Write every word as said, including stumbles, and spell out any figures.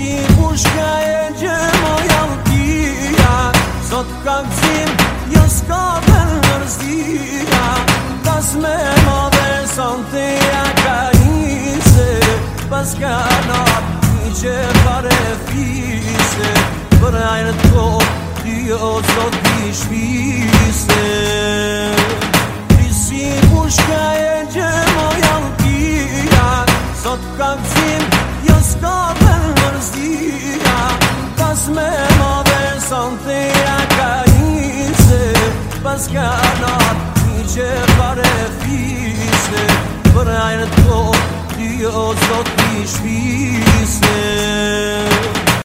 si pushka e gjëmoja utia, sot ka gzim, jo s'ka për mërzia, tas me madhe sante ja ka njëse, pas ka nat një që pare fise, për ajnë të kohë, ty o sot t'i shpise. Ti si pushka e gjëmoja utia, sot ka gzim, jo s'ka për mërzia, tas me madhe sante ja ka njëse, pas ka nat një që pare fise, për ajnë të kohë, ty o sot t'i shpise.